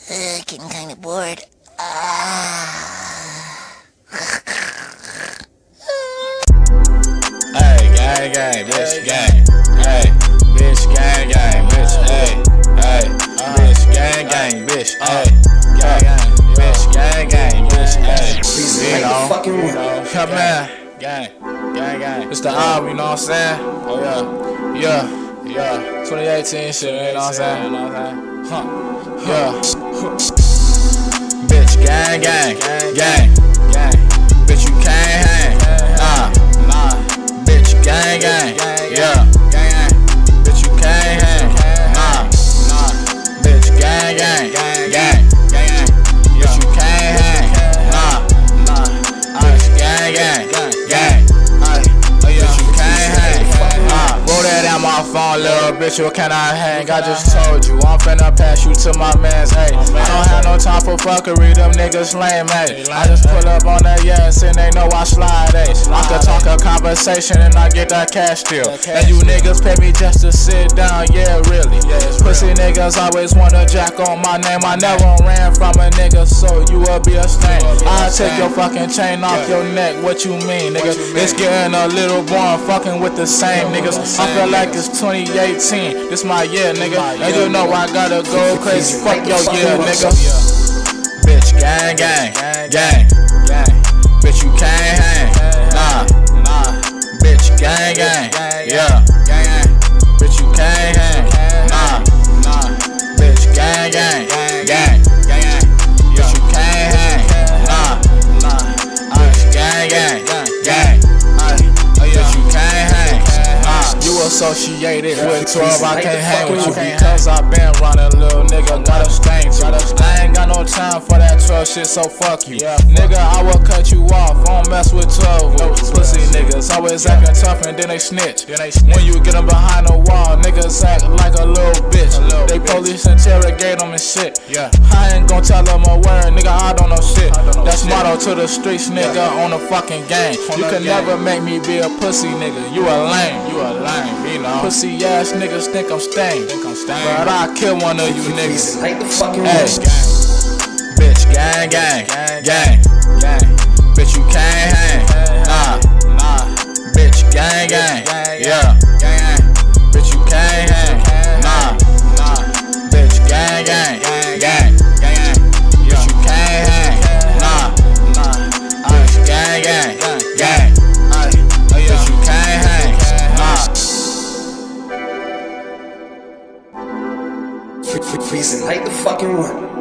Getting kinda bored. Hey, gang, gang, bitch, gang. Hey, bitch, gang, gang, bitch. Hey, hey, bitch, gang, gang, bitch. Hey, gang, gang, bitch, gang, gang, bitch. Hey, you know, come here, gang, gang, gang. It's the album, you know what I'm saying? Oh yeah, 2018 shit, you know what I'm saying? Yeah. Bitch, gang, gang, gang, gang. Bitch, you can't hang. Nah. Bitch, gang, gang, yeah, gang, bitch, you can't hang. Nah. Bitch, gang, gang, gang, bitch, you can't hang. Nah. Bitch, gang, gang, gang, bitch, you can't hang. Roll that out my phone, little bitch, you cannot hang. I just told you, I'm finna pass you to my mans, hey. I don't have no time for fuckery, them niggas lame, hey. I just pull up on that yes and they know I slide, hey. I could talk a conversation and I get that cash still. And you niggas pay me just to sit down, yeah, really. Pussy niggas always wanna jack on my name. I never ran from a nigga, so you will be a stain. I'll take your fucking chain off your neck, what you mean, nigga? It's getting a little boring, fucking with the same niggas. I feel like it's 2018, this my year, nigga. And you know I gotta go crazy, fuck your year, nigga. Bitch, gang, gang, gang, bitch, you can't hang. Nah. Bitch, gang, gang, yeah, bitch, you can't hang. Nah. Bitch, gang, gang, bitch, you can't hang. Nah. Bitch, gang, gang, bitch, you can't hang. You associated with 12, I can't hang with you because I been running, little nigga, got a stain too. I ain't got no time for that 12 shit, so fuck you. Nigga, I will cut you off, I don't mess with 12. Pussy niggas always acting tough and then they snitch. When you get them behind the wall, niggas act like a little bitch. They police interrogate them and shit. I ain't gon' tell them a word, nigga, I don't know shit. That's motto to the streets, nigga, on the fucking gang. You can never make me be a pussy nigga, you a lame. You know. Pussy ass niggas think I'm stained, but I'll kill one of you niggas. Hey, bitch, gang, gang, bitch, you can't hang. Nah. Bitch, gang, gang, yeah, bitch, you can't hang. Nah. Bitch, gang, gang, bitch, you can't hang. Nah. Bitch, gang, gang, bitch, you can't hang. Freezing like the fucking one.